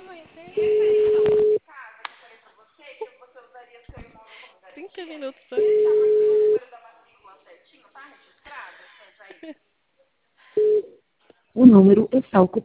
casa que eu falei pra você que você usaria seu imóvel como 30 garantia? minutos só. Deixar pra mim o número da matrícula certinho, tá registrado, essa aí? O número está ocupado.